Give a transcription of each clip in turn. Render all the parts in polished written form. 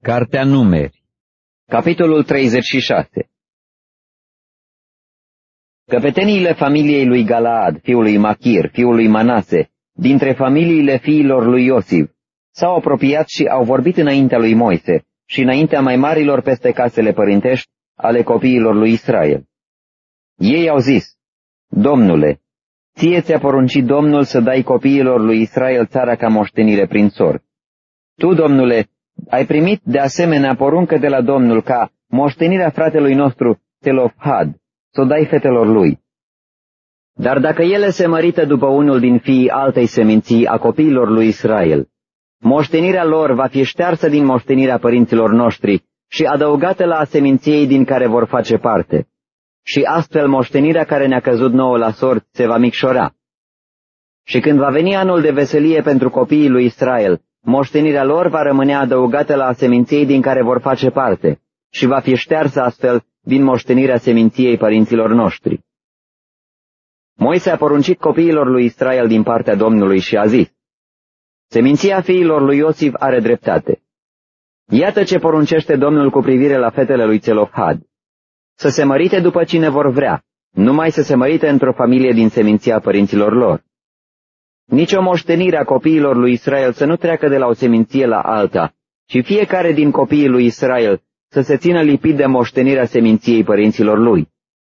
Cartea Numeri, capitolul 36. Căpeteniile familiei lui Galaad, fiul lui Machir, fiul lui Manase, dintre familiile fiilor lui Iosif, s-au apropiat și au vorbit înaintea lui Moise și înaintea mai marilor peste casele părintești ale copiilor lui Israel. Ei au zis: Domnule, ție ți-a poruncit Domnul să dai copiilor lui Israel țara ca moștenire prin sor. Tu, Domnule, ai primit de asemenea poruncă de la Domnul ca moștenirea fratelui nostru Țelofhad să o dai fetelor lui. Dar dacă ele se mărită după unul din fiii altei seminții a copiilor lui Israel, moștenirea lor va fi ștearsă din moștenirea părinților noștri și adăugată la seminției din care vor face parte. Și astfel moștenirea care ne-a căzut nouă la sort se va micșora. Și când va veni anul de veselie pentru copiii lui Israel, moștenirea lor va rămâne adăugată la seminției din care vor face parte și va fi ștearsă astfel din moștenirea seminției părinților noștri. Moise a poruncit copiilor lui Israel din partea Domnului și a zis: Seminția fiilor lui Iosif are dreptate. Iată ce poruncește Domnul cu privire la fetele lui Țelofhad: să se mărite după cine vor vrea, numai să se mărite într-o familie din seminția părinților lor. Nici o moștenire a copiilor lui Israel să nu treacă de la o seminție la alta, ci fiecare din copiii lui Israel să se țină lipit de moștenirea seminției părinților lui.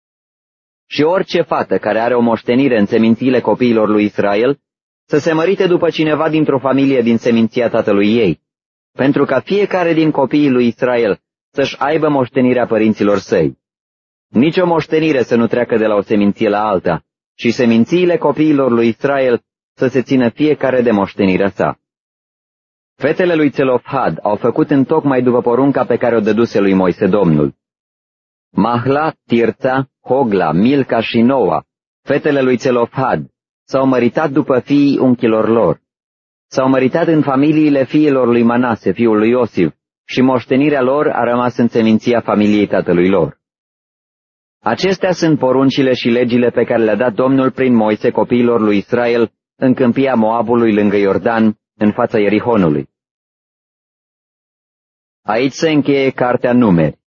Și orice fată care are o moștenire în semințiile copiilor lui Israel să se mărite după cineva dintr-o familie din seminția tatălui ei, pentru ca fiecare din copiii lui Israel să-și aibă moștenirea părinților săi. Nici o moștenire să nu treacă de la o seminție la alta, ci semințiile copiilor lui Israel să se țină fiecare de moștenirea sa. Fetele lui Țelofhad au făcut întocmai după porunca pe care o dăduse lui Moise Domnul. Mahla, Tirța, Hogla, Milca și Noa, fetele lui Țelofhad, s-au măritat după fiii unchilor lor. S-au măritat în familiile fiilor lui Manase, fiul lui Iosif, și moștenirea lor a rămas în seminția familiei tatălui lor. Acestea sunt poruncile și legile pe care le-a dat Domnul prin Moise copiilor lui Israel în câmpia Moabului lângă Iordan, în fața Ierihonului. Aici se încheie Cartea Numeri.